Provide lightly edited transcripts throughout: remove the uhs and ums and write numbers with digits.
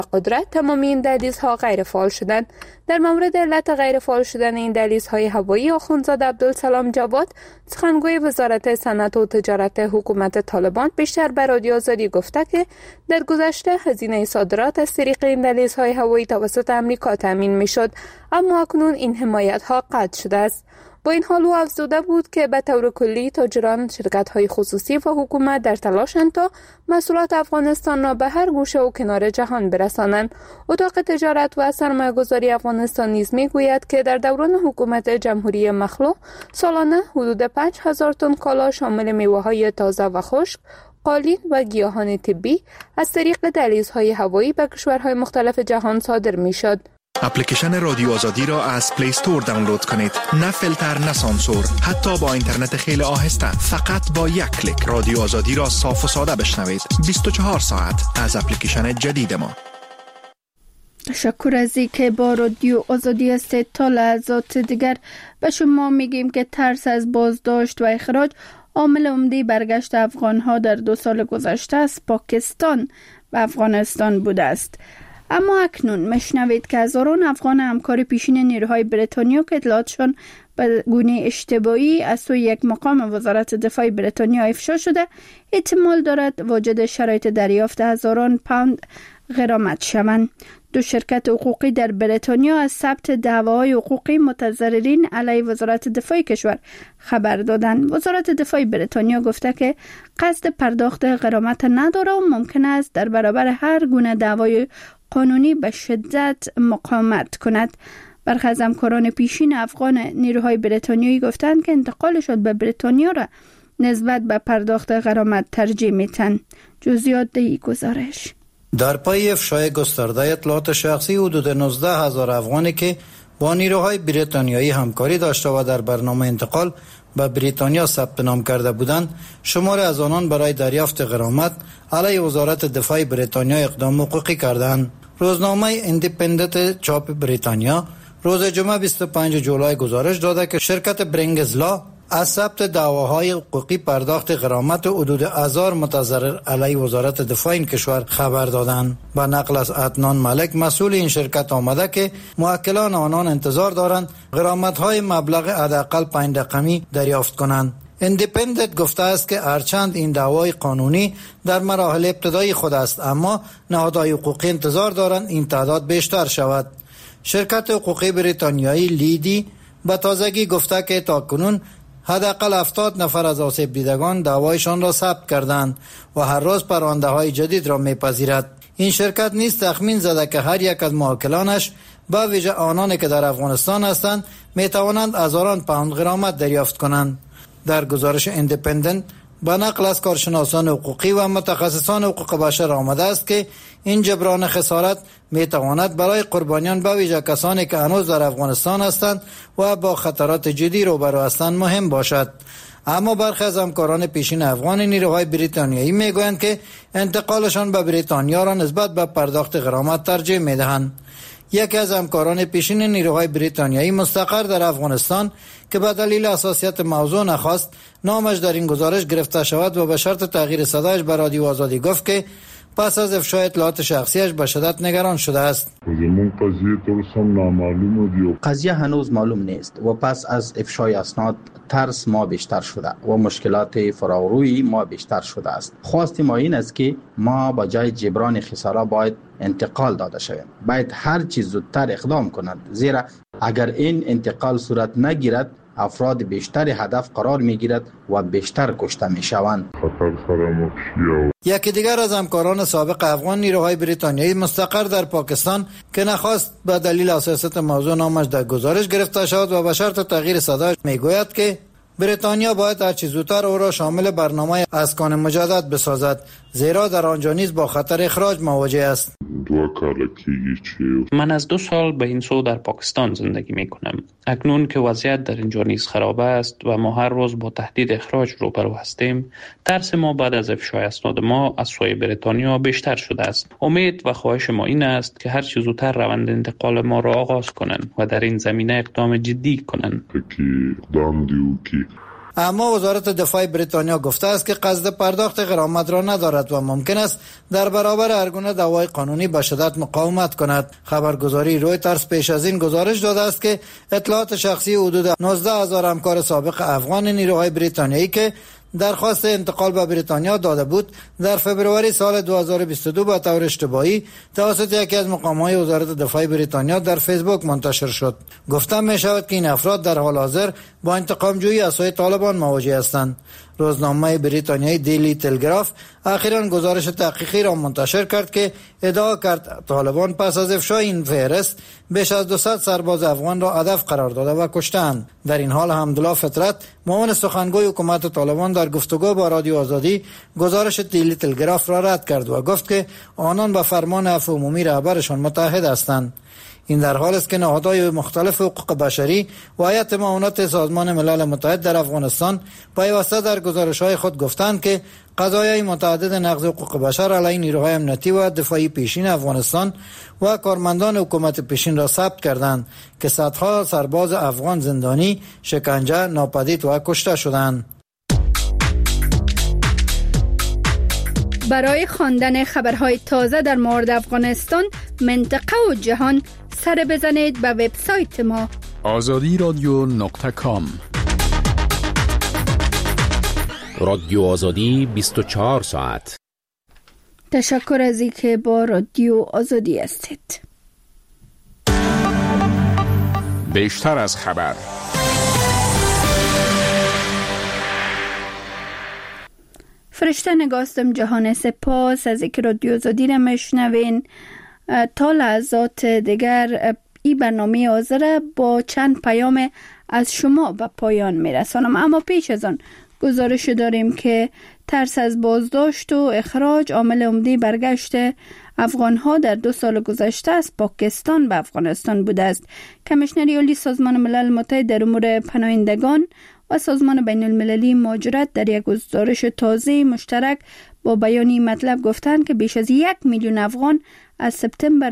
قدرت تمامی این دهلیزها غیر فعال شدند. در مورد علت غیر فعال شدن این دهلیزهای هوایی، آخوندزاده عبدالسلام جواد، سخنگوی وزارت صنعت و تجارت حکومت طالبان، بیشتر به رادیو آزادی گفته که در گذشته هزینه صادرات از طریق این دهلیزهای هوایی توسط امریکا تامین میشد، اما اکنون این حمایت ها قطع شده است. با این حال او افزوده بود که به طور کلی تاجران، شرکت‌های خصوصی و حکومت در تلاشند تا محصولات افغانستان را به هر گوشه و کنار جهان برسانند. اتاق تجارت و سرمایه‌گذاری افغانستان نیز می‌گوید که در دوران حکومت جمهوری مخلوع سالانه حدود 5000 تن کالا شامل میوه‌های تازه و خشک، قالین و گیاهان طبی از طریق دهلیزهای هوایی به کشورهای مختلف جهان صادر می‌شد. اپلیکیشن رادیو آزادی را از پلی استور دانلود کنید. نه فیلتر، نه سانسور، حتی با اینترنت خیلی آهسته. فقط با یک کلیک رادیو آزادی را صاف و ساده بشنوید. 24 ساعت از اپلیکیشن جدید ما. تشکر از اینکه با رادیو آزادی هستید. تا لحظات دیگر به شما میگیم که ترس از بازداشت و اخراج عامل عمده برگشت افغانها در 2 سال گذشته از پاکستان و افغانستان بوده است. اما اکنون مشنوید که هزاران افغان همکار پیشین نیروهای بریتانیا که اطلاعاتشان به گونه اشتباهی از سوی یک مقام وزارت دفاع بریتانیا افشا شده، احتمال دارد واجد شرایط دریافت هزاران پوند غرامت شوند. 2 شرکت حقوقی در بریتانیا از ثبت دعواهای حقوقی متضررین علیه وزارت دفاع کشور خبر دادند. وزارت دفاع بریتانیا گفته که قصد پرداخت غرامت ندارد و ممکن است در برابر هر گونه دعوای قانونی به شدت مقاومت کند. برخی از همکاران پیشین افغان نیروهای بریتانیایی گفتند که انتقالشان به بریتانیا را نسبت به پرداخت غرامت ترجیح می‌دهند. جزئیات این گزارش. در پای افشای گسترده اطلاعات شخصی حدود 19,000 افغانی که با نیروهای بریتانیایی همکاری داشته و در برنامه انتقال به بریتانیا ثبت نام کرده بودند، شمار از آنان برای دریافت غرامت علیه وزارت دفاع بریتانیا اقدام حقوقی کردند. روزنامه ایندیپندنت چاپ بریتانیا روز جمعه 25 جولای گزارش داده که شرکت برینگزلا از ثبت دعواهای حقوقی پرداخت غرامت حدود 1000 متضرر علیه وزارت دفاع این کشور خبر دادند. با نقل از عدنان ملک مسئول این شرکت آمده که موکلان آنان انتظار دارند غرامت‌های مبلغ حداقل 5 رقمی دریافت کنند. ایندیپندنت گفته است که هرچند این دعوای قانونی در مراحل ابتدایی خود است، اما نهادهای حقوقی انتظار دارند این تعداد بیشتر شود. شرکت حقوقی بریتانیایی لیدی به تازگی گفته که تاکنون حداقل 70 نفر از آسیب دیدگان دعوایشان را ثبت کردند و هر روز پرونده‌های جدید را می‌پذیرد. این شرکت نیز تخمین زده که هر یک از موکلانش با ویژه آنانی که در افغانستان هستند می‌توانند هزاران پوند غرامت دریافت کنند. در گزارش ایندیپندنت با نقل از کارشناسان حقوقی و متخصصان حقوق بشر آمده است که این جبران خسارت میتواند برای قربانیان به ویژه کسانی که هنوز در افغانستان هستند و با خطرات جدی روبرو هستند مهم باشد. اما برخی از همکاران پیشین افغان نیروهای بریتانیایی میگویند که انتقالشان به بریتانیا را نسبت به پرداخت غرامت ترجیح میدهند. یکی از همکاران پیشین نیروهای بریتانیایی مستقر در افغانستان که به دلیل حساسیت موضوع نخواست نامش در این گزارش گرفته شود و به شرط تغییر صدایش به رادیو آزادی گفت که پس از افشای اطلاعات شخصیش به شدت نگران شده است. قضیه هنوز معلوم نیست و پس از افشای اسناد ترس ما بیشتر شده و مشکلات فراروی ما بیشتر شده است. خواست ما این است که ما با جای جبران خسارات باید انتقال داده شویم. باید هر چیز زودتر اقدام کنند، زیرا اگر این انتقال صورت نگیرد افراد بیشتر هدف قرار میگیرد و بیشتر کشته میشوند. یکی دیگر از همکاران سابق افغان نیروهای بریتانیایی مستقر در پاکستان که نخواست به دلیل حساسیت موضوع نامش در گزارش گرفته شد و به شرط تغییر صدایش میگوید که بریتانیا باید هر چه زودتر او را شامل برنامه اسکان مجدد بسازد، زیرا در آنجا نیز با خطر اخراج مواجه است. من از 2 سال به این سو در پاکستان زندگی می کنم. اکنون که وضعیت در اینجا نیز خراب است و ما هر روز با تهدید اخراج روبرو هستیم، ترس ما بعد از افشای اسناد ما از سوی بریتانیا بیشتر شده است. امید و خواهش ما این است که هر چه زودتر روند انتقال ما را آغاز کنند و در این زمینه اقدام جدی کنند. اما وزارت دفاع بریتانیا گفته است که قصد پرداخت غرامت را ندارد و ممکن است در برابر هر گونه دعوای قانونی به شدت مقاومت کند. خبرگزاری رویترز پیش از این گزارش داده است که اطلاعات شخصی حدود 19,000 همکار سابق افغان نیروهای بریتانیایی که درخواست انتقال به بریتانیا داده بود در فبروری سال 2022 به طور اشتباهی توسط یکی از مقام‌های وزارت دفاع بریتانیا در فیسبوک منتشر شد. گفته می شود که این افراد در حال حاضر با انتقام جویی از سوی طالبان مواجه هستند. روزنامه بریتانیایی دیلی تلگراف اخیراً گزارش تحقیقی را منتشر کرد که ادعا کرد طالبان پس از افشای این فهرست بیش از 200 سرباز افغان را هدف قرار داده و کشتند. در این حال حمدالله فطرت معاون سخنگوی حکومت طالبان در گفتگو با رادیو آزادی گزارش دیلی تلگراف را رد کرد و گفت که آنان به فرمان عفو عمومی رهبرشان متحد هستند. این در حال است که نهادهای مختلف حقوق بشری و هیئت معاونت سازمان ملل متحد در افغانستان پیوسته در گزارش‌های خود گفتند که قضایای متعدد نقض حقوق بشر علیه نیروهای امنیتی و دفاعی پیشین افغانستان و کارمندان حکومت پیشین را ثبت کردند که صدها سرباز افغان زندانی، شکنجه، ناپدید و کشته شدند. برای خواندن خبرهای تازه در مورد افغانستان، منطقه و جهان سر بزنید به وبسایت ما azadiradyo.com. رادیو آزادی 24 ساعت. تشکر از اینکه با رادیو آزادی هستید. بیشتر از خبر. فرشته نگاستم جهان، سپاس از اینکه رادیو آزادی را میشنوین. تا لحظات دیگر این برنامه حاضر با چند پیام از شما به پایان میرسانم، اما پیش از آن گزارش داریم که ترس از بازداشت و اخراج عامل عمده برگشت افغانها در 2 سال گذشته از پاکستان به افغانستان بوده است. کمیشنر عالی سازمان ملل متحد در امور پناهندگان و سازمان بین المللی مهاجرت در یک گزارش تازه مشترک با بیانی مطلب گفتند که بیش از 1 میلیون افغان از سپتامبر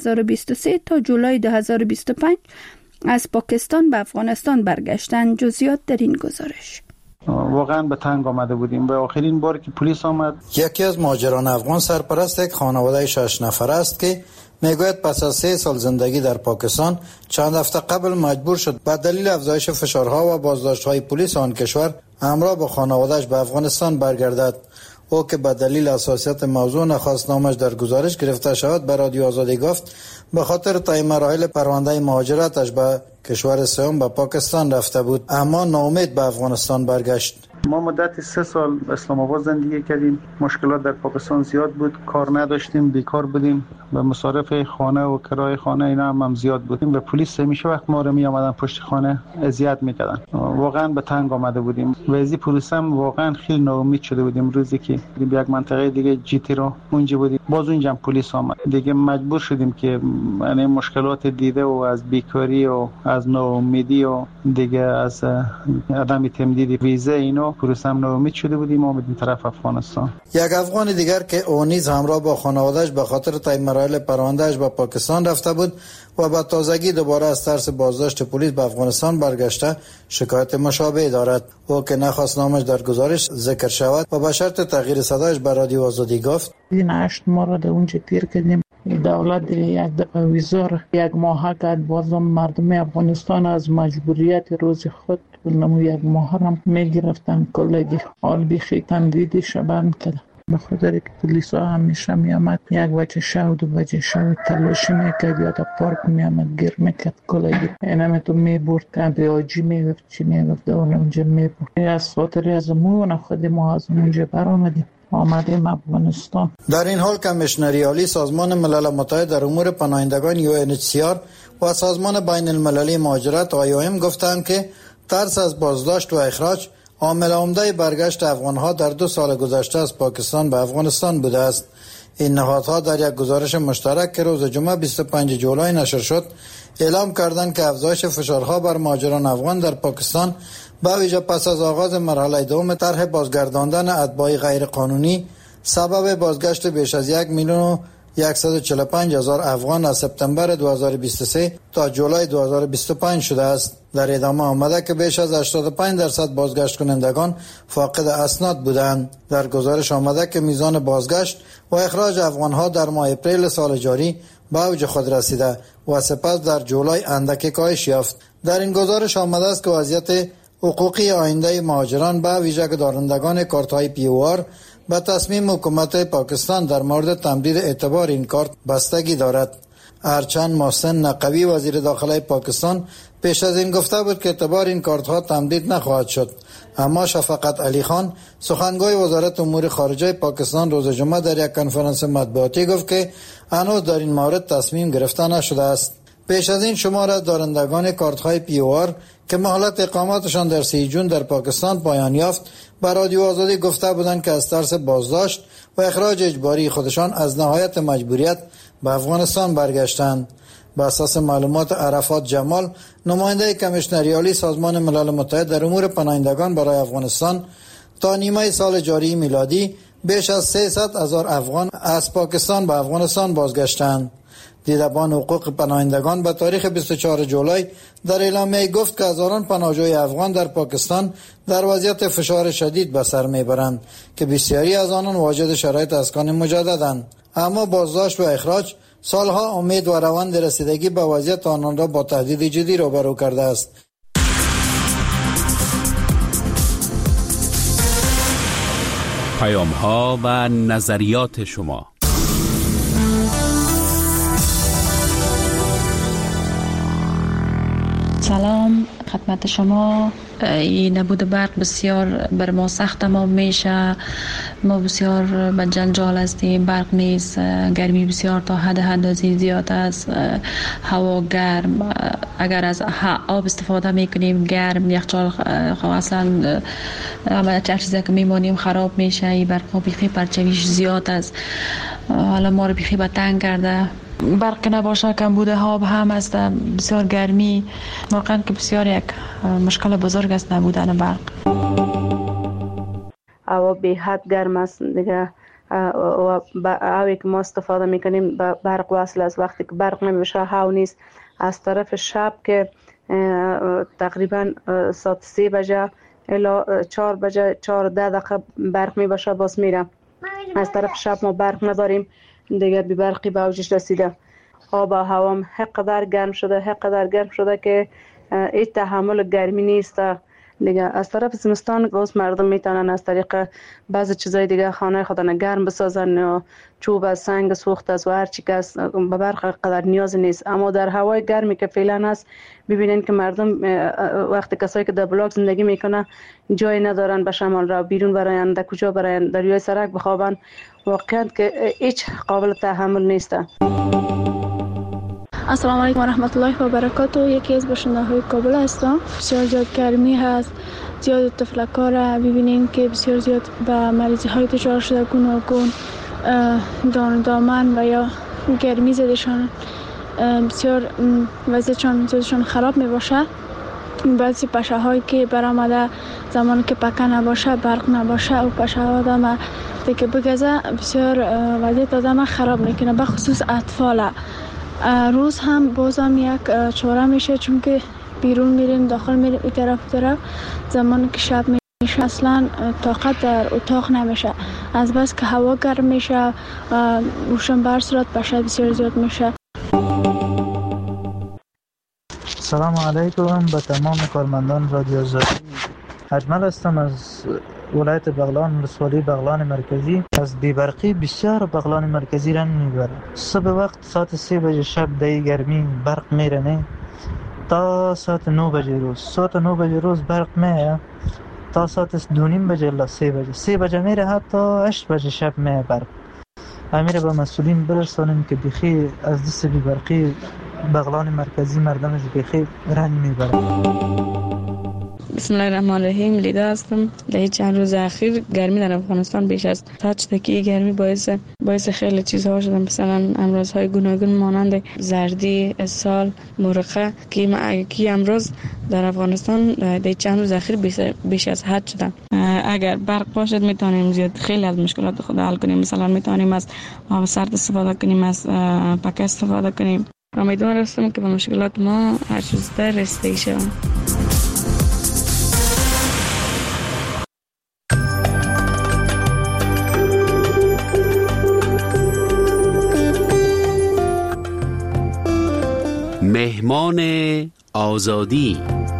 2023 تا جولای 2025 از پاکستان به افغانستان برگشتند. جزئیات در این گزارش. واقعا به تنگ آمده بودیم. به آخرین بار که پلیس آمد، یکی از مهاجران افغان سرپرست یک خانواده 6 نفره است که میگوید پس از 3 سال زندگی در پاکستان چند هفته قبل مجبور شد به دلیل افزایش فشارها و بازداشت‌های پلیس آن کشور همراه با خانواده‌اش به افغانستان برگردد. او که به دلیل حساسیت موضوع نخواست نامش در گزارش گرفته شود به رادیو آزادی گفت به خاطر طی مراحل پرونده مهاجرتش به کشور سوم به پاکستان رفته بود، اما ناامید به افغانستان برگشت. ما مدت 3 سال اسلام آباد زندگی کردیم. مشکلات در پاکستان زیاد بود، کار نداشتیم، بیکار بودیم، به مصارف خانه و کرایه خانه اینا هم زیاد بودیم. و پلیس همیشه وقت ما رو می آمدن پشت خانه اذیت میکردن. واقعا به تنگ آمده بودیم. و از این پروسه هم واقعا خیلی ناامید شده بودیم. روزی که به یک منطقه دیگه جیتی رو اونجا بودیم، باز اونجا هم پلیس آمد. دیگه مجبور شدیم که یعنی مشکلات دیده و از بیکاری و از ناامیدی و دیگه از عدم تمدید ویزا اینو پروسه هم ناامید شده بودیم. آمدیم طرف افغانستان. یک افغان دیگر که او نیز همراه با خانواده‌اش به خاطر طی مراحل پرونده‌اش به پاکستان رفته بود و با تازگی دوباره از ترس بازداشت پلیس به افغانستان برگشته شکایت مشابه دارد. او که نخواست نامش در گزارش ذکر شود و به شرط تغییر صدایش به رادیو آزادی گفت: این 8 ماه را در اونجا تیر کردیم. دولت یک دفعه ویزا 1 ماه کرد. بازم مردم افغانستان از مجبوریت روز خود نمو 1 ماه هم میگرفتن. کلگی حال بیخی تمدیدی شبن کرد. به خاطر که پلیس ها همیشه می آمد 1 بجه شب 2 بجه شب تلاشی میکرد یا تا پارک می آمد گیر میکرد. کلگی اینم تو می برد کمپی آجی می گفت چی می گفت دوله اونجا می برد. از خاطر از مون خود ما از اونجا بر آمدیم افغانستان. در این حال کمیشنر عالی سازمان ملل متحد در امور پناهندگان UNHCR و سازمان بین المللی مهاجرت IOM گفتند که ترس از بازداشت و اخراج عامل عمده برگشت افغانها در 2 سال گذشته از پاکستان به افغانستان بوده است. این نهادها در یک گزارش مشترک که روز جمعه 25 جولای نشر شد اعلام کردند که افزایش فشارها بر مهاجران افغان در پاکستان به ویژه پس از آغاز مرحله دوم طرح بازگرداندن اتباع غیر قانونی سبب بازگشت بیش از 1,145,000 افغان از سپتامبر 2023 تا جولای 2025 شده است. در ادامه آمده که بیش از 85% بازگشت کنندگان فاقد اسناد بودند. در گزارش آمده که میزان بازگشت و اخراج افغانها در ماه اپریل سال جاری به اوج خود رسیده و سپس در جولای اندک کاهش یافت. در این گزارش آمده است که وضعیت حقوقی آینده مهاجران به ویژه دارندگان کارت‌های POR به تصمیم حکومت پاکستان در مورد تمدید اعتبار این کارت بستگی دارد. هرچند محسن نقوی وزیر داخله پاکستان پیش از این گفته بود که اعتبار این کارت ها تمدید نخواهد شد، اما شفقت علی خان سخنگوی وزارت امور خارجه پاکستان روز جمعه در یک کنفرانس مطبوعاتی گفت که هنوز در این مورد تصمیم گرفته نشده است. پیش از این شمار از دارندگان کارت های POR که مهلت اقامتشان در 3 جون در پاکستان پایان یافت به رادیو آزادی گفته بودند که از ترس بازداشت و اخراج اجباری خودشان از نهایت مجبوریت به افغانستان برگشتند. به اساس معلومات عرفات جمال، نماینده کمیشنری عالی سازمان ملل متحد در امور پناهندگان برای افغانستان، تا نیمه سال جاری میلادی بیش از 300,000 افغان از پاکستان به افغانستان بازگشتند. دیدبان حقوق پناهندگان به تاریخ 24 جولای در اعلامیه گفت که هزاران پناهجوی افغان در پاکستان در وضعیت فشار شدید به سر میبرند که بسیاری از آنان واجد شرایط اسکان مجددند، اما بازداشت و اخراج سالها امید و روند رسیدگی به وضعیت آنان را با تهدید جدی روبرو کرده است. پیام‌ها و نظریات شما. سلام خدمت شما. این نبود برق بسیار بر ما سخت ما میشه. ما بسیار به جنجال هستیم. برق نیست، گرمی بسیار تا حد اندازه زیاد است، هوا گرم. اگر از آب استفاده میکنیم گرم، یخچال اصلا همه چیزی که میمانیم خراب میشه. این برق ها بیخی پرچویش زیاد است. حالا ما رو بیخی به تنگ کرده. برق نباشه کم بوده ها هم است، بسیار گرمی. واقعا که بسیار یک مشکل بزرگ است نبودن برق. هوا به حد گرم است دیگه و هوایی که ما استفاده میکنیم به برق وصل است. وقتی که برق نمیشه هوا نیست. از طرف شب که تقریبا ساعت 3 بجه الا 4 بجه 4 دقیقه برق میباشه باز میره. از طرف شب ما برق نداریم دیگه، بی برقی به اوجش رسیده. آب و هوام حقدر گرم شده که هیچ تحمل گرمی نیست دیگه. از طرف زمستان گوز مردم میتونن از طریق بعض چیزای دیگه خانه خودن گرم بسازن و چوب سنگ سوخت از و هر چی که به برق قدر نیاز نیست. اما در هوای گرمی که فعلا هست ببینین که مردم وقتی کسایی که در بلاک زندگی میکنه جای ندارن به شمال را بیرون براین، در کجا براین، در روی سرک بخوابن. واقعا که هیچ قابل تحمل نیست. السلام علیکم و رحمت الله و برکاته. یکی از باشنده‌های کابل هستم. بسیار زیاد گرمی هست، زیاد تفلک‌ها را ببینین که بسیار زیاد به مریضی های دچار شده، گوناگون دامن و یا گرمی زدشان بسیار وضعیتشان خراب می باشه. بعضی پشه هایی که برآمده زمانی که پکه نباشه، برق نباشه و پشه ها آدم دیگه بگذه بسیار وضعیت آدم خراب میکنه، به خصوص اطفال. روز هم بازم یک چاره میشه چون که بیرون میرین داخل میرین این طرف زمانی که شب میشه اصلا طاقت در اتاق نمیشه، از بس که هوا گرم میشه روشن بر صورت پشه بسیار زیاد میشه. سلام علیکم به تمام کارمندان رادیو آزادی. اجمل هستم از ولایت بغلان، ولسوالی بغلان مرکزی. از بیبرقی بسیار بغلان مرکزی رنج میبره. صبح وقت ساعت 3 بجه شب دی گرمی برق میرنه تا ساعت 9 بجه روز. ساعت 9 بجه روز برق میه تا ساعت 2:30 بجه الا 3 بجه. 3 بجه میره حتی 8 بجه شب میه برق. امیره با مسئولین برسانیم که بخی از دست بیبرقی بغلان مرکزی مردمش بخی رنج میبره. بسم الله الرحمن الرحیم. لیدا هستم. در چند روز اخیر گرمی در افغانستان بیش از حد شده که گرمی باعث خیلی چیزها شده، مثلا امراض‌های گوناگون مانند زردی، اسهال، مرقه که امراض در افغانستان در چند روز اخیر بیش از حد شده. اگر برق باشد میتونیم زیاد خیلی از مشکلات خود حل کنیم. مثلا میتونیم از آب سرد استفاده کنیم، از پکه استفاده کنیم. امیدوار هستم که به مشکلات ما هر چیز در رسیده شود. مهمان آزادی.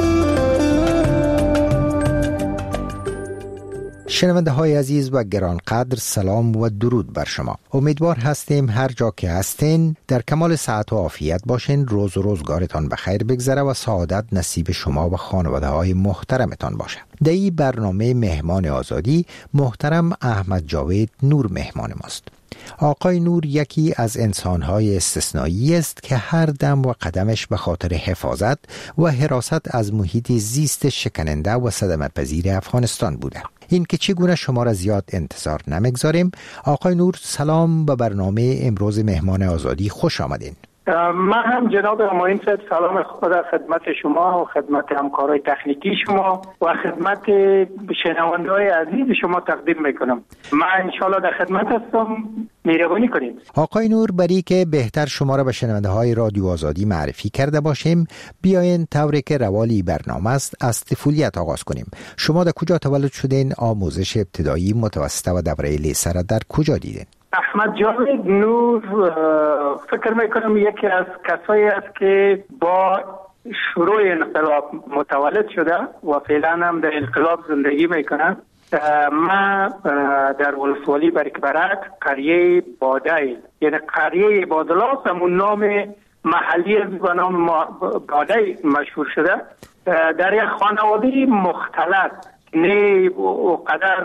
شنونده های عزیز و گرانقدر، سلام و درود بر شما. امیدوار هستیم هر جا که هستین در کمال صحت و عافیت باشین. روز و روزگارتان بخیر بگذره و سعادت نصیب شما و خانواده های محترمتان باشه. در این برنامه مهمان آزادی محترم احمد جاوید نور مهمان ماست. آقای نور یکی از انسان‌های استثنایی است که هر دم و قدمش به خاطر حفاظت و حراست از محیط زیست شکننده و صدمه‌پذیر افغانستان بوده. این که چگونه شما را زیاد انتظار نمیگذاریم. آقای نور سلام به برنامه امروز مهمان آزادی، خوش آمدین. من هم جناب اماین صاحب سلام خدا خدمت شما و خدمت همکارای تکنیکی شما و خدمت شنونده‌های عزیز شما تقدیم میکنم. من انشالله در خدمت هستم، مهربانی کنید. آقای نور، برای که بهتر شما را به شنونده های رادیو آزادی معرفی کرده باشیم، بیاین طوری که روالی برنامه است از طفولیت آغاز کنیم. شما در کجا تولد شدین؟ آموزش ابتدایی، متوسطه و دوره لیسه را در کجا دیدین؟ احمد جاوید نور فکر میکنم یکی از کسایی است که با شروع انقلاب متولد شده و فعلا هم در انقلاب زندگی میکنه. ما در ولسوالی برکبرک قریه باده، یعنی قریه بادلاس همون نام محلی به نام باده مشهور شده. در یک خانواده مختلط، نه اونقدر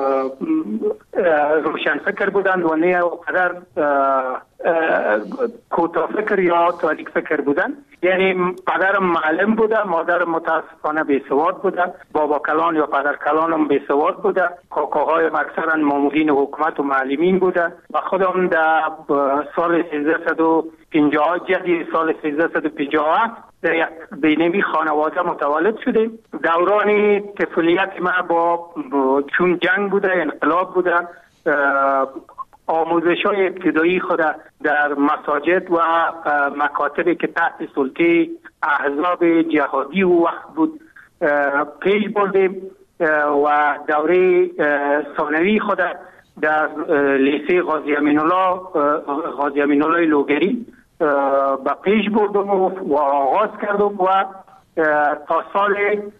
روشن فکر بودند و نه اونقدر کوتاه فکر یا تاریک فکر بودند. یعنی پدرم معلم بوده، مادرم متاسفانه بیسواد بوده، بابا کلان یا پدر کلانم بیسواد بوده، کاکاهایم اکثرا مامورین حکومت و معلمین بوده و خودم در سال 1350 جدید سال 1357 در یک بینوی خانواده متولد شدیم. دوران طفولیت ما با چون جنگ بوده، انقلاب بوده، آموزش های ابتدایی خود در مساجد و مکاتبی که تحت سلطه احزاب جهادی و وقت بود پیش بردیم و دوره ثانوی خود در لیسه غازی امین الله لوگری با پیش بردم و آغاز کردم و تا سال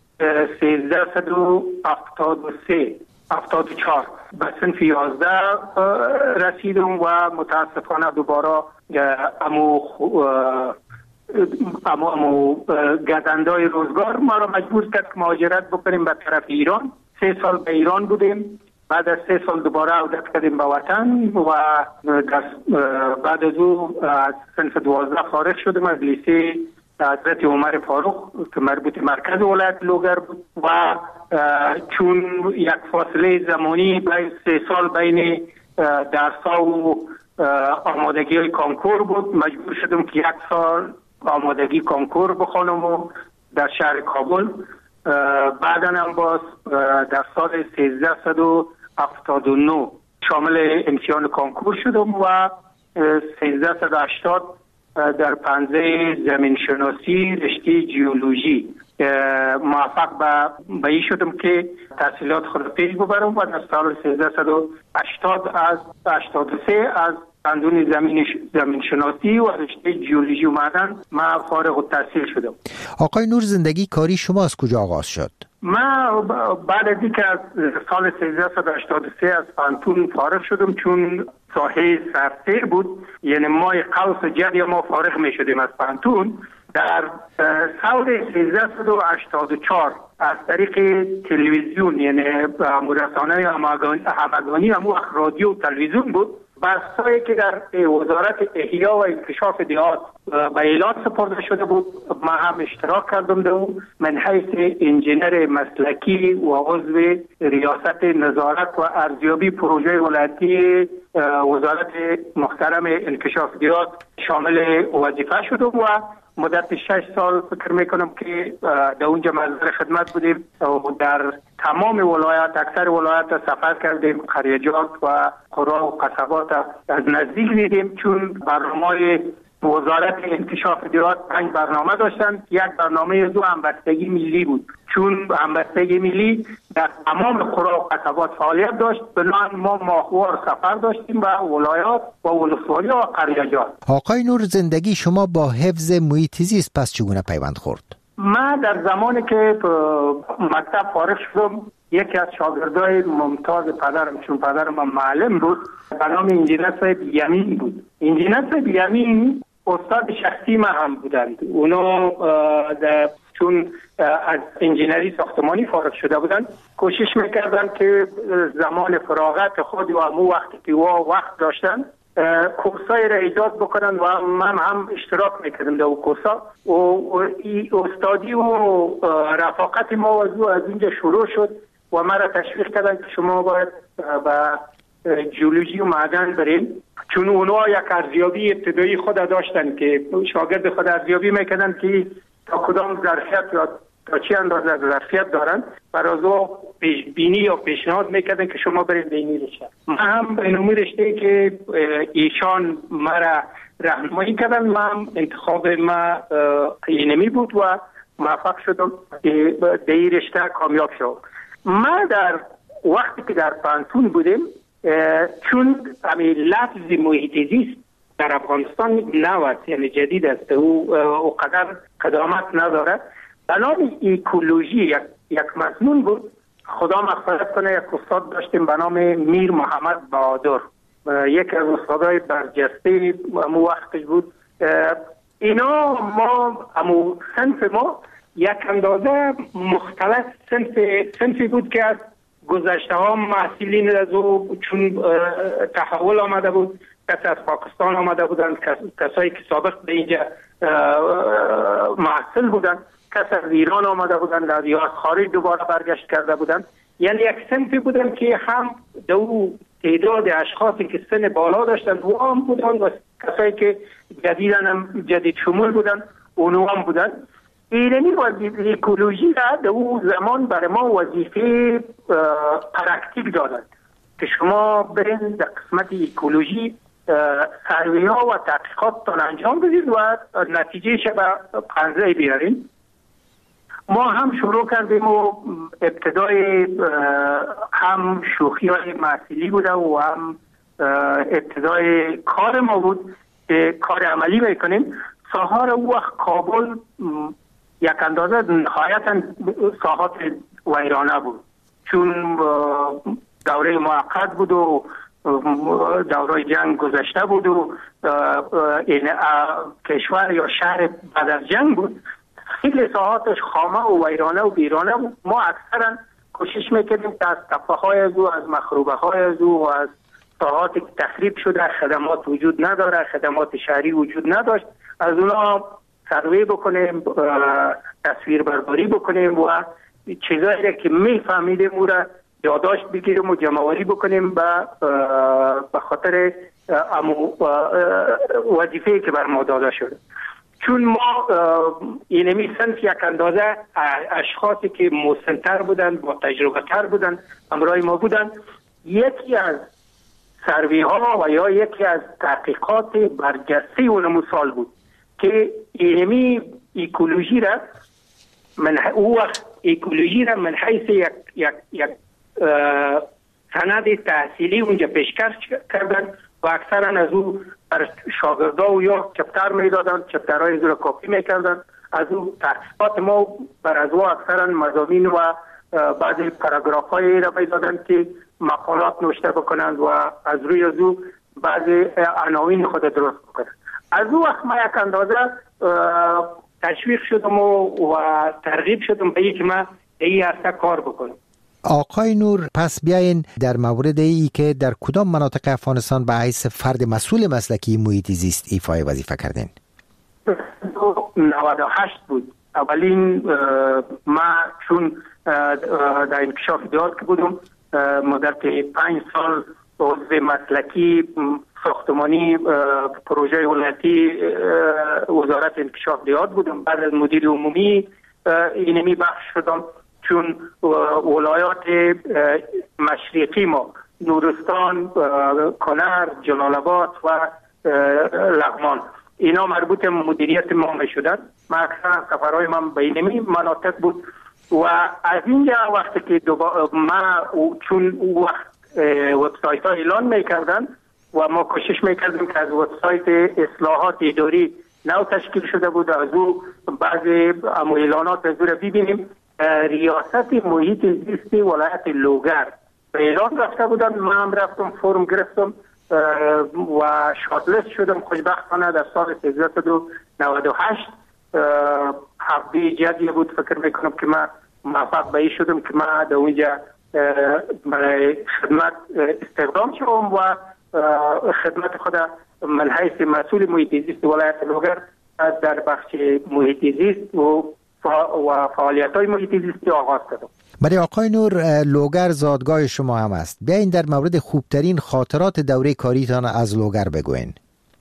1374 به صنف 11 رسیدم و متاسفانه دوباره امو گزندای روزگار ما را مجبور کرد که مهاجرت بکنیم به طرف ایران. 3 سال به ایران بودیم، بعد از 3 سال دوباره عودت کردیم به وطن و بعد از او از صنف 12 فارغ شدم از لیسه حضرت عمر فاروق که مربوط مرکز ولایت لوگر بود و چون یک فاصله زمانی 3 سال بین درس‌ها و آمادگی های کانکور بود، مجبور شدم که 1 سال آمادگی کانکور بخوانم و در شهر کابل. بعدا هم باز در سال 1379 شامل امتحان کانکور شدم و 1380 در پنزه زمین شناسی رشته جیولوژی موفق به این شدم که تحصیلات خود پیش ببرم و در سال 1380 از 83 از اندون زمین شناسی و رشته جیولوژی و معدن من فارغ التحصیل شدم. آقای نور، زندگی کاری شما از کجا آغاز شد؟ من بعد از اینکه از سال 1383 از پانتون فارغ شدم، چون ساحه سرسیر بود، یعنی ماه قوس جدی ما فارغ می شدیم از پانتون. در سال 1384 از طریق تلویزیون، یعنی رسانه همگانی همو رادیو و تلویزیون بود، بحثایی که در وزارت احیا و انکشاف دیهات به اعلان سپرده شده بود ما هم اشتراک کردم در اون. من حیث انجینر مسلکی و عضو ریاست نظارت و ارزیابی پروژه ولایتی وزارت محترم انکشاف دیهات شامل وظیفه شدم و مدت 6 سال فکر میکنم که در اونجا مزدور خدمت بودیم و در تمام ولایات، اکثر ولایات سفر کردیم، قریجات و قرا و قصبات از نزدیک دیدیم، چون برنامه وزارت انکشاف دیات 5 برنامه داشتند. یک برنامه دو همبستگی ملی بود، چون همبستگی ملی در تمام قرى و قصبات فعالیت داشت. بنابراین ما ماهوار سفر داشتیم به ولایات و ولسوالی و قریه‌جات. آقای نور، زندگی شما با حفظ محیط زیست پس چگونه پیوند خورد؟ من در زمانی که مکتب فارغ شدم، یکی از شاگردای ممتاز پدرم، چون پدرم معلم بود، به نام انجینر صاحب یمین بود. انجینر صاحب یمین استاد شخصی ما هم بودند. اونا چون از انجینری ساختمانی فارغ شده بودند، کوشش میکردند که زمان فراغت خود و همون وقتی که وقت داشتن کورسای را ایجاد بکنن و من هم اشتراک میکردم در اون کورسا و استادی و رفاقت ما از اینجا شروع شد و ما را تشویق کردن که شما باید به جیولوژی و معدن بریم، چون اونها یک ارزیابی ابتدایی خود داشتن که شاگرد خود ارزیابی میکردن که تا کدام ظرفیت یا تا چی اندازه ظرفیت دارن، برای او پیش بینی یا پیشنهاد میکردن که شما برید به این رشته. من هم به این رشته که ایشان مرا راهنمایی کردن، من انتخاب ما اینمی بود و موفق شدم که به این رشته کامیاب شدم. ما در وقتی که در پانتون بودیم، چون همین لفظ محیط زیست در افغانستان نوست، یعنی جدید است، او قدر قدامت نداره. بنام ایکولوژی یک مضمون بود. خدا مغفرت کنه، یک استاد داشتیم به نام میر محمد بهادر، یک از استادای برجسته امو وقتش بود. اینا امو صنف ما یک اندازه مختلف صنفی بود که از گذشته ها محصلین از او، چون تحول آمده بود، کسی از پاکستان آمده بودند، کسایی که سابق به اینجا محصل بودند، کسی از ایران آمده بودند یا از خارج دوباره برگشت کرده بودند. یعنی یک صنفی بودند که هم دو تعداد اشخاصی که سن بالا داشتند و هم بودند و کسایی که جدید شمول بودند اونو هم بودند. اینمی ایکولوژی را در اون زمان برای ما وظیفه پرکتیک دادند که شما برین در قسمت ایکولوژی سروی ها و تحقیقات انجام بدید و نتیجه به پنزه بیارین. ما هم شروع کردیم و ابتدای هم شوخی های محصلی بوده و هم ابتدای کار ما بود که کار عملی میکنیم. ساحار او وقت کابل یک اندازه نهایتا ساحات ویرانه بود، چون دوره موقت بود و دوره جنگ گذشته بود و این کشور یا شهر بعد از جنگ بود. خیلی ساحاتش خامه و ویرانه و بیرانه بود. ما اکثرا کوشش میکردیم که از تپه های از او، از مخروبه های از او و از ساحاتی که تخریب شده، خدمات وجود نداره، خدمات شهری وجود نداشت، از اونا سروی بکنیم، تصویر برداری بکنیم و چیزایی که میفهمیدیم او را یادداشت بگیریم و جمع‌آوری بکنیم به خاطر وظیفه‌ای که بر ما داده شده. چون ما اینمی صنف یک اندازه اشخاصی که مسن‌تر بودند، با تجربه تر بودند، همراه ما بودند، یکی از سروی ها و یا یکی از تحقیقات برجسته اون سال بود که اینمی ایکولوژی را من حیث یک سند تحصیلی اونجا پیشکش کردن و اکثرا از او بر شاگردا و یا چپتر میدادن، چپترهای از او را کاپی میکردن. از او تحقیقات ما بر از او اکثرا مضامین و بعضی پاراگراف های را میدادن که مقالات نوشته بکنند و از روی از او بعضی عناوین خود درست بکنند. از او وقت ما یک اندازه تشویق شدم و ترغیب شدم به اینکه ما این هسته کار بکنم. آقای نور، پس بیاین در مورد ای که در کدام مناطق افغانستان به حیث فرد مسئول مسلکی محیط زیست ایفای وظیفه کردین؟ 98 بود. اولین ما چون در انکشاف دیات که بودم مدت 5 سال عضو مسلکی ساختمانی پروژه ولایتی وزارت انکشاف دیات بودم. بعد از مدیر عمومی اینمی بخش شدم، چون ولایات مشرقی ما نورستان، کنر، جلال آباد و لغمان، اینا مربوط مدیریت ما میشدن. ما اکثر سفرهای من بین مناطق بود و از اینجا وقتی که ما چون او وقت وبسایت ها اعلان میکردن و ما کوشش میکردیم که از وبسایت اصلاحات اداری نو تشکیل شده بود از او بعضی اعلانات از او را ببینیم. ریاست محیط زیست ولایت لوگر به اعلان رفته بودن. ما هم رفتم فرم گرفتم و شاتلیست شدم. خوشبختانه در سال 1398 حفظی جدی بود. فکر میکنم که ما موفق به این شدم که ما در اونجا برای خدمت استخدام شدم و خدمت خود من حیث مسئول محیط زیست ولایت لوگر در بخش محیط زیست و فعالیت های محیط زیستی آغاز کردم. برای آقای نور، لوگر زادگاه شما هم است. بیاین در مورد خوبترین خاطرات دوره کاریتان از لوگر بگوین.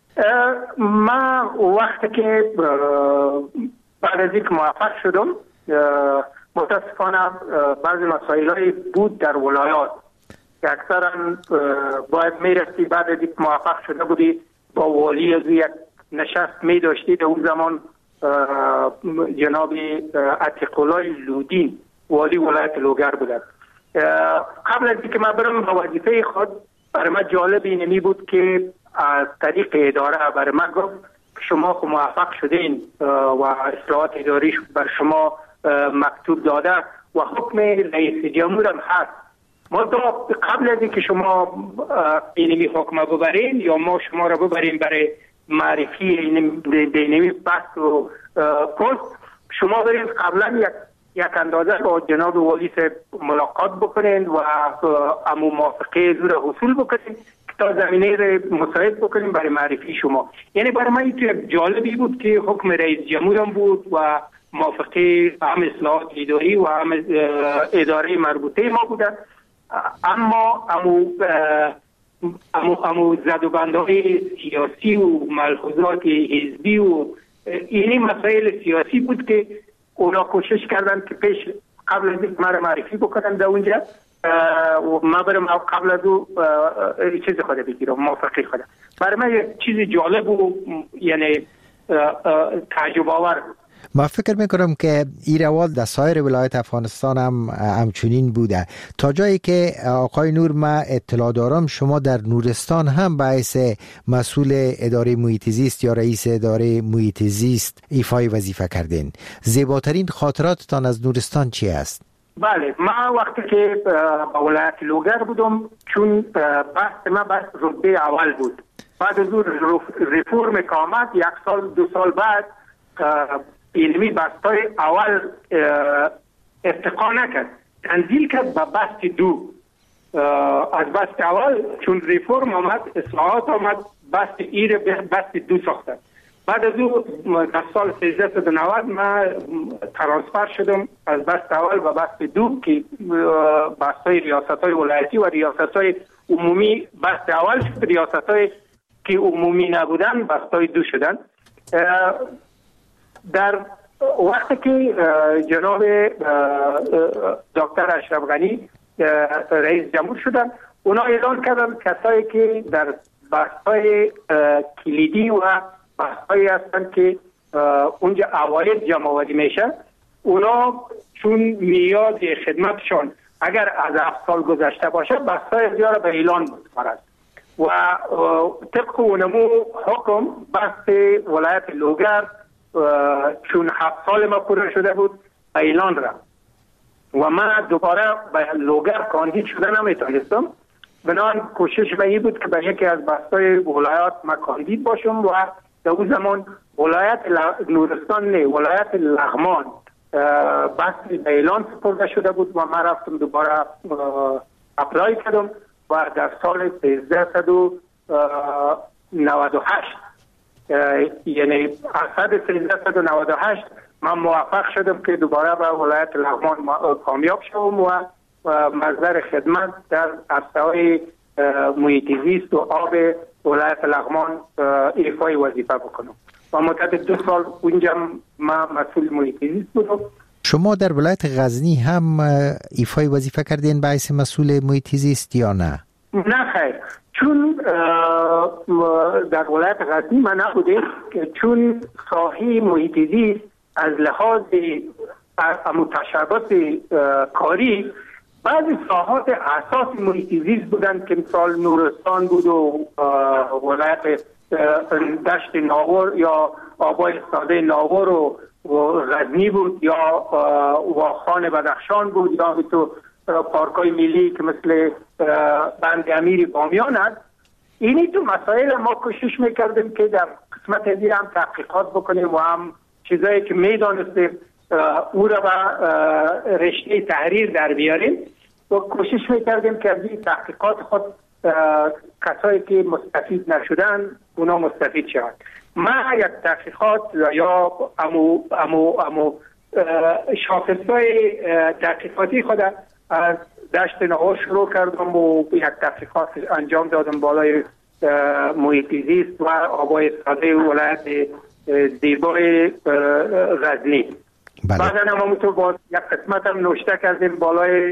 ما وقتی که بعد از اینکه موفق شدم متاسفانه بعضی مسائلی بود در ولایات که اکثرا باید میرستی بعد از اینکه موفق شده بودی با والی از یک نشست می داشتی. در اون زمان جناب عتیق‌الله لودین والی ولایت لوگر بودند. قبل از اینکه من برم به وظیفه خود برای من جالب اینمی بود که از طریق اداره برای من گفت شما خود موفق شدین و اصلاحات اداری بر شما مکتوب داده و حکم رئیس جمهور هم هست. ما قبل از اینکه شما اینمی حکم ببرین یا ما شما را ببرین برای معرفی اینمی بحث و پست، شما برین قبلا یک اندازه با جناب والی سے ملاقات بکنین و امو موافقه زور حصول بکنین تا زمینه را مساعد بکنین برای معرفی شما. یعنی برای من یک جالبی بود که حکم رئیس جمهورم بود و موافقه هم اصلاحات اداری و هم اداره مربوطه ما بودن. اما امو زدوبندهای سیاسی و ملحوظات حزبی و اینی مسائل سیاسی بود که اونا کوشش کردن که پیش قبل از اینکه مرا معرفی بکنن در اونجا و ما برم قبل از او چیز خود بگیرم موافقی خود. برای من یک چیز جالب و یعنی تعجب آور. ما فکر میکنم که این روال در سایر ولایت افغانستان هم همچنین بوده، تا جایی که آقای نور ما اطلاع دارم شما در نورستان هم باعث مسئول اداره محیط زیست یا رئیس اداره محیط زیست ایفای وظیفه کردین. زیباترین خاطراتتان از نورستان چی است؟ بله، من وقتی که با ولایت لوگر بودم چون بحث ما بحث رتبه اول بود. بعد از اون ریفورم که آمد یک سال دو سال بعد علمی بستای اول ارتقا نکرد، تنزیل کرد به بست دو. از بست اول چون ریفورم آمد اصلاحات آمد بست ایر به بست دو ساختن. بعد از او در سال 1390 من ترانسفر شدم از بست اول به بست دو که بستای ریاست‌های ولایتی و ریاست‌های عمومی بست اول شد، ریاست‌های که عمومی نبودن بستای دو شدن. در وقتی که جناب دکتر اشرف غنی رئیس جمهور شدن، اونا اعلان کردن کسایی که در بحث‌های کلیدی و بحث‌هایی هستن که اونجا عواید جمع‌آوری میشه، اونا چون میاد خدمتشون اگر از 7 سال گذشته باشه بحث‌های زیاد به اعلان می‌سپارند و طبق اونمو حکم بحث ولایت لوگر چون 7 سال ما پوره شده بود به اعلان رفت و من دوباره به لوگر کاندید شده نمیتونستم. بنابراین کوشش به این بود که به یکی از بحث‌های ولایات ما کاندید باشم و در اون زمان ولایت نورستان نه، ولایت لغمان بحث به اعلان سپرده شده بود و من رفتم دوباره اپلای کردم و در سال 1398 یعنی اسد 1398 من موفق شدم که دوباره به ولایت لغمان کامیاب شدم و مصدر خدمت در عرصه‌های محیط زیست و آب ولایت لغمان ایفای وظیفه بکنم و مدت 2 سال اونجا من مسئول محیط زیست بودم. شما در ولایت غزنی هم ایفای وظیفه کردین باعث مسئول محیط زیست یا نه؟ نه خیر، چون در ولایت غزنی ما نبوده، چون ساحه محیط زیست از لحاظ متشابهات کاری بعضی ساحات اساس محیط زیست بودن که مثال نورستان بود و ولایت دشت ناور یا آبای ساده ناور و غزنی بود یا واخان بدخشان بود یا تو پارکای ملی که مثل بند امیر بامیان است. اینی تو مسائل ما کوشش میکردیم که در قسمت دیگه هم تحقیقات بکنیم و هم چیزایی که میدانستیم او را به رشته تحریر در بیاریم و کوشش میکردیم که از این تحقیقات خود کسایی که مستفید نشدن اونا مستفید شوند. ما یک تحقیقات یا امو شاخصهای تحقیقاتی خود از دشت ناور شروع کردم و یک تحقیقات انجام دادم بالای محیط زیست و آبای ساده ولایت زیبای غزنی. بعدا هم همونطور باز یک قسمت هم نوشته کردیم بالای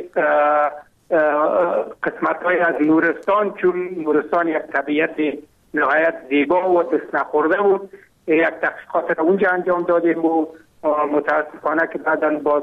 قسمت های از نورستان، چون نورستان یک طبیعت نهایت زیبا و دست نخورده بود. یک تحقیقات را اونجا انجام دادیم و متاسفانه که بعدا باز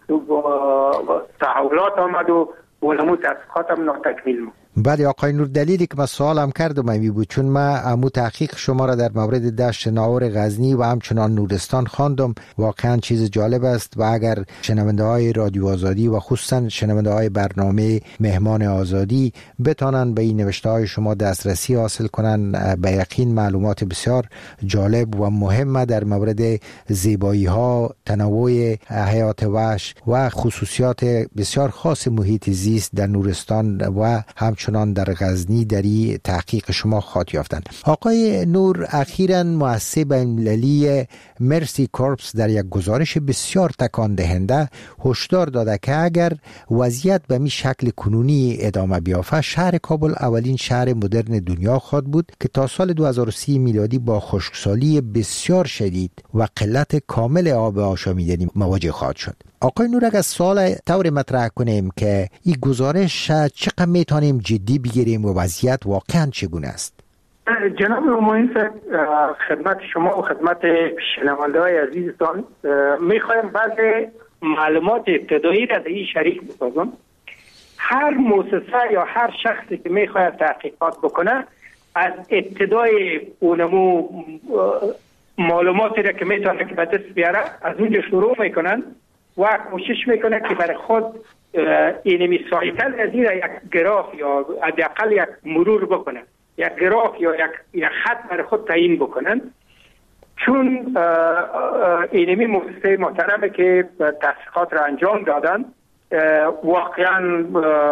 تحولات آمد و اونمو تحقیقات هم ناتکمیل بود. بله آقای نور، دلیلی که من سوالم کردم این بود چون من امو تحقیق شما را در مورد دشت ناور غزنی و همچنان نورستان خواندم. واقعا چیز جالب است و اگر شنونده های رادیو آزادی و خصوصا شنونده های برنامه مهمان آزادی بتانن به این نوشته های شما دسترسی حاصل کنن، به یقین معلومات بسیار جالب و مهم در مورد زیبایی ها، تنوع حیات وحش و خصوصیات بسیار خاص محیط زیست در نورستان و همچنان در غزنی در این تحقیق شما خواهد یافتند. آقای نور، اخیراً مؤسسه بین‌المللی مرسی کورپس در یک گزارش بسیار تکان دهنده هشدار داده که اگر وضعیت به می شکل کنونی ادامه بیافته، شهر کابل اولین شهر مدرن دنیا خواهد بود که تا سال 2030 میلادی با خشکسالی بسیار شدید و قلت کامل آب آشامیدنی مواجه خواهد شد. آقای نور، اگر سوال طور مطرح کنیم که این گزارش چقدر میتونیم جدی بگیریم و وضعیت واقعا چگونه است؟ جناب معین صاحب، خدمت شما و خدمت شنونده های عزیزتان میخوایم بعض معلومات ابتدایی را در این شریک بسازم. هر مؤسسه یا هر شخصی که میخواید تحقیقات بکنه از ابتدای اونمو معلوماتی را که میتونه که به دست بیاره از اونجا شروع میکنن و کوشش میکنه که برای خود اینمی سایتل از این یک گراف یا حداقل یک مرور بکنه، یک گراف یا یک خط برای خود تعیین بکنن. چون اینمی مؤسسه محترمه که تحقیقات را انجام دادن واقعا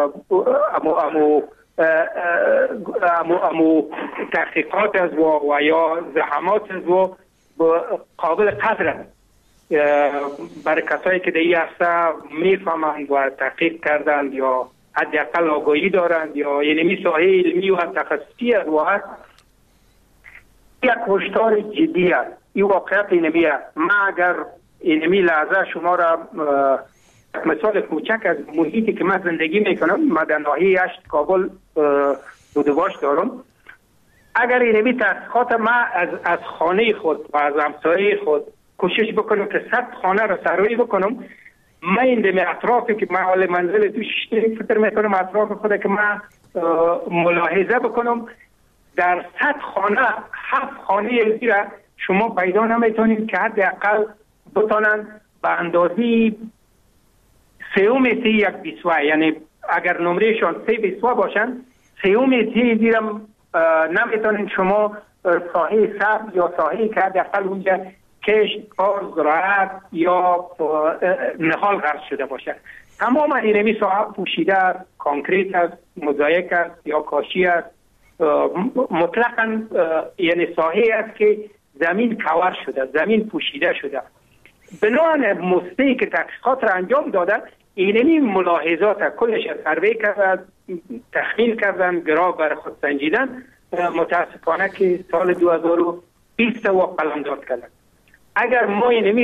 امو تحقیقات از و یا زحمات از و قابل قدر برای کسایی که در این عرصه میفهمند و تحقیق کردند یا حداقل آگاهی دارند یا یعنی ساحه علمی و تخصصی از واحد یک هشدار جدی است. این واقعیت اینمی است. من اگر اینمی لحظه شما را مثال کوچک از محیطی که من زندگی میکنم، من در ناحیه 8 کابل بودواش دارم، اگر اینمی تحقیقات من از خانه خود و از همسایه خود کوشش بکنم که 100 خانه را سرایی بکنم، من این اطرافی که من حال منزل توش فکر میکنم اطراف خود که من ملاحظه بکنم، در 100 خانه 7 خانه زیرا شما پیدا نمیتونید که حداقل بتونن به اندازی 3 یک بیسوه، یعنی اگر نمرهشان 3 بیسوه باشن 3 زیرا نمیتونید شما ساحه سبز یا ساحه که حداقل اونجا کشت، کار، زراعت یا نهال غرس شده باشه. تمام اینمی ساحه پوشیده است، کانکریت است، موزاییک است یا کاشی است، مطلقاً یعنی ساحه است که زمین کور شده، زمین پوشیده شده. بنابراین مؤسسه‌ای که تحقیقات را انجام داده اینمی ملاحظات کلش سروی کردن، تخمین کردن، گراف بر خود سنجیدن. متاسفانه که سال 2020 و قلمداد کردن. اگر ما اینمی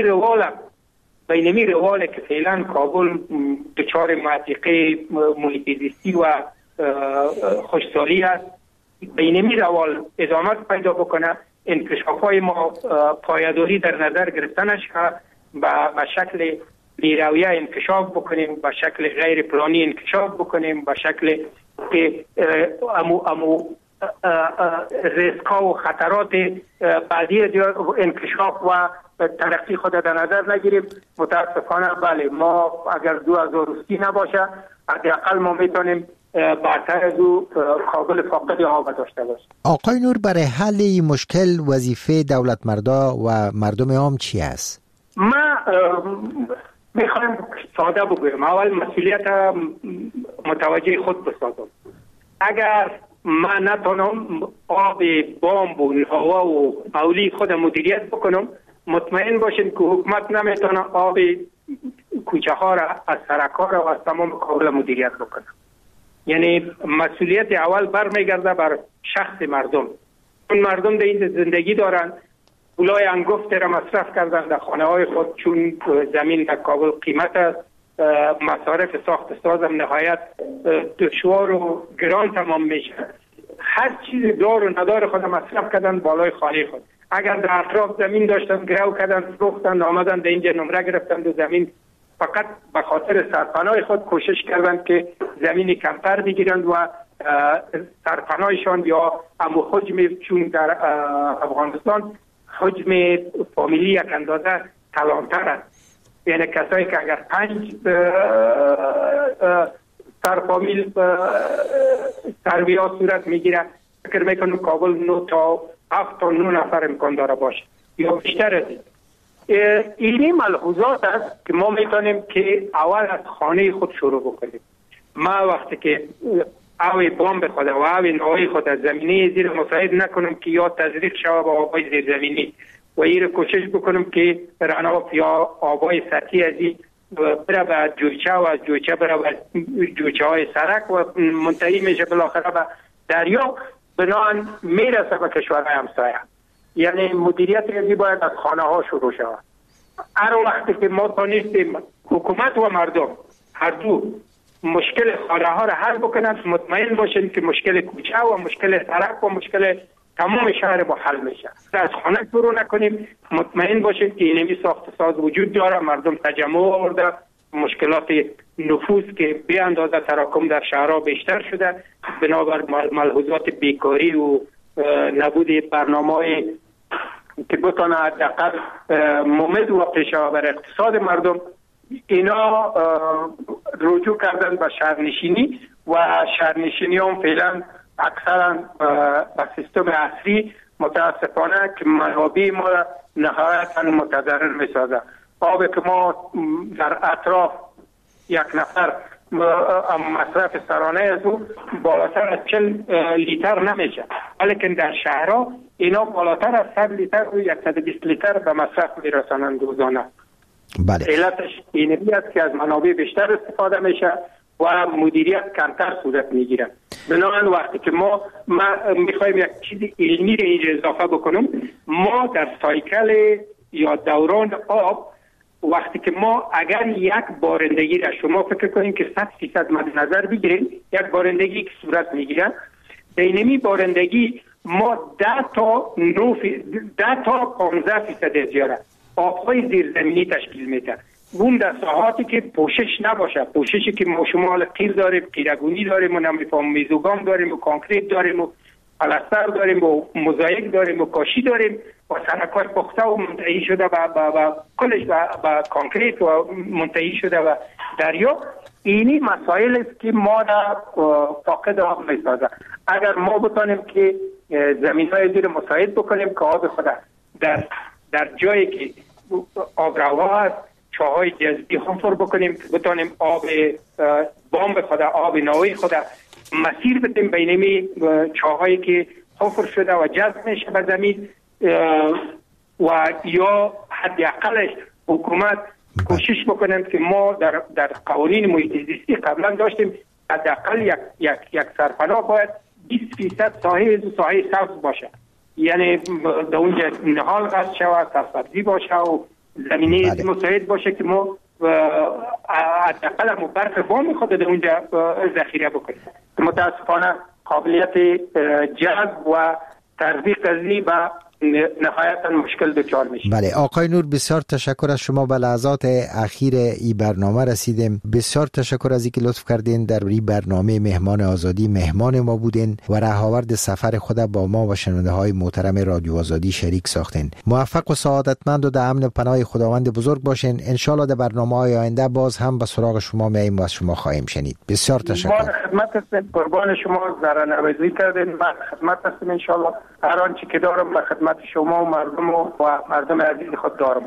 روال که فعلا کابل دچار معتیقه محیط زیستی و خشکسالی است. بینمی روال ادامه پیدا بکنه، انکشاف‌های ما پایداری در نظر گرفتنش به شکل بی‌رویه انکشاف بکنیم، به شکل غیر پلانی انکشاف بکنیم، به شکل که امو ریسک‌ها و خطرات بعدی انکشاف و ترقی خود در نظر نگیریم. متاسفانه بله، ما اگر 2030 نباشه حداقل ما میتونیم برتر از او قابل فاقد آب داشته باشیم. آقای نور، برای حل این مشکل وظیفه دولت مردا و مردم عام چی است؟ ما میخوایم ساده بگویم. اول مسئولیت متوجه خود بسازم. اگر من نتونم آب بامب و هوا و اولی خود مدیریت بکنم، مطمئن باشین که حکومت نمیتونه آب کوچه ها را از سرک ها را و از تمام قابل مدیریت بکنه. یعنی مسئولیت اول برمیگرده بر شخص مردم. چون مردم در این زندگی دارن، پولای انگفت را مصرف کردن در خانه های خود، چون زمین در کابل قیمت است، مصارف ساخت سازم نهایت دشوار و گران تمام میشه. هر چیز دار و ندار خود مصرف کردن بالای خانه خود. اگر در اطراف زمین داشتن گرو کردن، فروختن، آمدن در اینجا نمره گرفتن دو زمین، فقط به خاطر سرپناه خود کوشش کردند که زمین کمتر بگیرند و سرپناهشان یا امو حجم، چون در افغانستان حجم فامیلی یک اندازه کلانتر است. یعنی کسایی که اگر 5 سرفامیل تربیات صورت میگیره، فکر میکنم کابل 9 تا 7 تا 9 نفر امکان داره باشه یا بیشتر از این. اینی ملحوظات است که ما میتونیم که اول از خانه خود شروع بکنیم. ما وقتی که اوی بام خود و اوی نوعی خود از زمینی زیر مساعد نکنم که یا تزریق شوه با آبای زیر زمینی و این کوشش بکنم که رناف یا آبای سطحی از این بره به جویچه و از جویچه بره به جویچه های سرک و منتهی میشه بالاخره به دریا، بنابراین میرسه به کشورهای همسایه. یعنی مدیریت ریزی باید از خانه ها شروع شود. هر وقتی که ما تانستیم حکومت و مردم هر دو مشکل خانه ها را حل بکنند، مطمئن باشین که مشکل کوچه و مشکل سرک و مشکل تمام شهر با حل میشه. از خانه شروع نکنیم، مطمئن باشین که اینمی ساخت ساز وجود داره، مردم تجمع آورده، مشکلات نفوذ که به اندازه تراکم در شهرها بیشتر شده بنابر ملحوظات بیکاری و نبود برنامه‌ای که بتونه حداقل ممد و پیشا بر اقتصاد مردم، اینا رجوع کردن به شهرنشینی و شهرنشینی هم فعلا اکثرا به سیستم عصری متاسفانه که منابع ما را نهایتا متضرر میسازه. آب که ما در اطراف یک نفر مصرف سرانه از او بالاتر از 40 لیتر نمیشه، ولیکن در شهرها اینا بالاتر از 100 لیتر و 120 لیتر به مصرف میرسانند روزانه. بله. علتش اینمی است که از منابع بیشتر استفاده میشه و مدیریت کمتر صورت میگیره. بنابراین وقتی که ما میخوایم یک چیز علمی رو اینجا اضافه بکنم، ما در سایکل یا دوران آب وقتی که ما اگر یک بارندگی را شما فکر کنیم که 100% مد نظر بگیریم، یک بارندگی که صورت میگیره، اینمی بارندگی ما 10 تا 15% زیاده آبهای زیرزمینی تشکیل میده. اون در ساحاتی که پوشش نباشه، پوششی که ما شمال قیر داریم، قیرگونی داریم و نمیفهم میزوگام داریم و کانکریت داریم و پلستر داریم و موزاییک داریم و کاشی داریم و سرک‌های پخته و منتهی شده و کلش به کانکریت و منتهی شده و دریا. اینی مسائل است که ما را فاقد آب میسازه. اگر ما بتانیم که زمین‌های زیر مساعد بکنیم که آب خود در جایی که آبروا هست چاهای جذبی حفر بکنیم که بتانیم آب بام خود، آب نوعی خود مسیر بدیم بینمی چاهایی که حفر شده و جذب میشه به زمین و یا حداقلش حکومت کوشش بکنیم که ما در قوانین محیط زیستی قبلا داشتیم حداقل یک سرپناه باید 20% ساحه سبز باشه، یعنی در اونجا نهال قصد شود، سبزی باشه و زمینه مساعد باشه که ما حداقل هم برف وام خود در اونجا ذخیره بکنیم. متاسفانه قابلیت جذب و تطبیق از این به نهایتا مشکل دچار میشه. بله آقای نور، بسیار تشکر از شما. به لحظات اخیر این برنامه رسیدیم. بسیار تشکر از اینکه لطف کردین در این برنامه مهمان آزادی مهمان ما بودین و راهآورد سفر خود با ما و شنونده های محترم رادیو آزادی شریک ساختین. موفق و سعادتمند و در امن و پناه خداوند بزرگ باشین. ان شاء الله در برنامه‌های آینده باز هم به سراغ شما میایم و از شما خواهیم شنید. بسیار تشکر. خدمت هستم، قربان شما، ذره نوازی کردین. من خدمت هستم ان شاء الله. هر آنچه که دارم به خدمت شما و مردم عزیز خود دارم.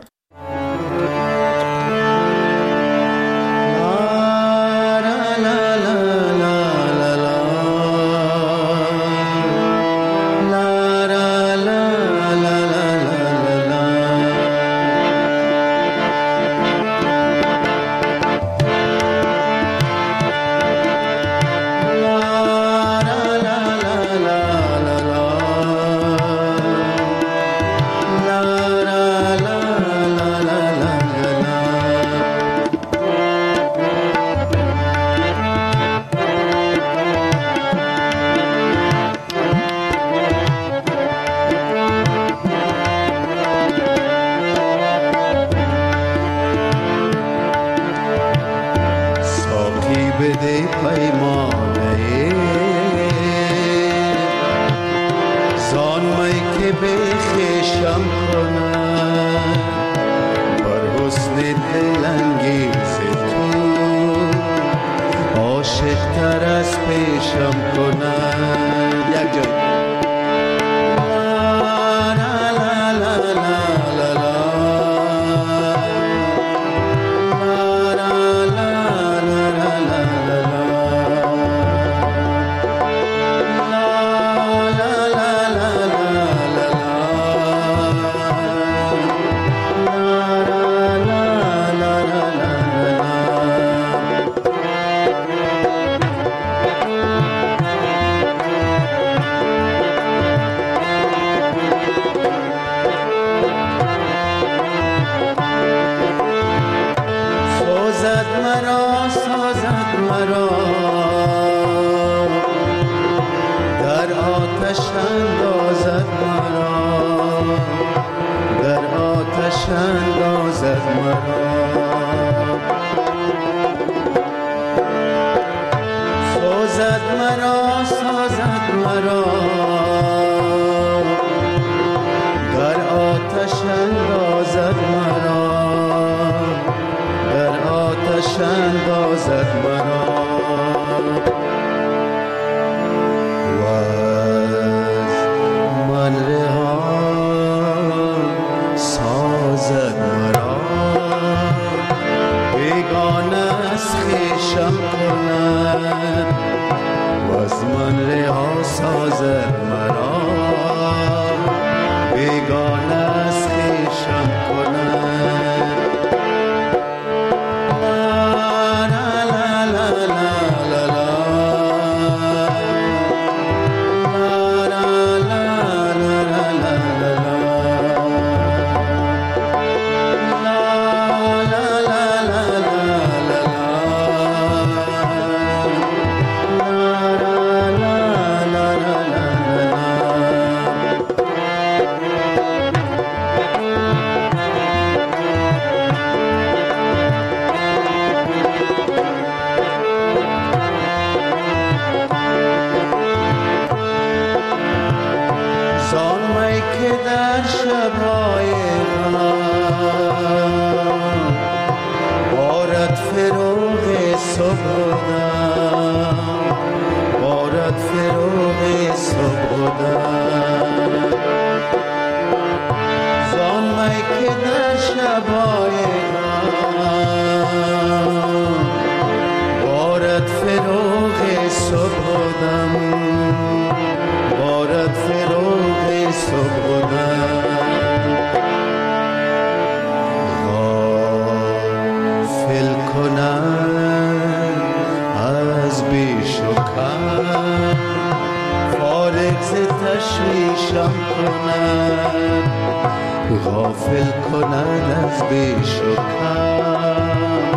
غافل کند از بیش و کم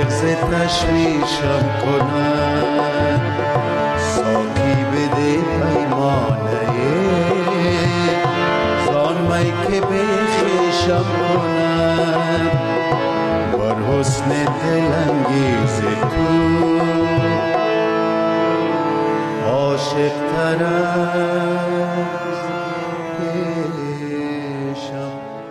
مغز تشویشم کند ساقی بده پیمانه زان می که بخیشم کند بر حسن دلانگیز تو عاشق ترم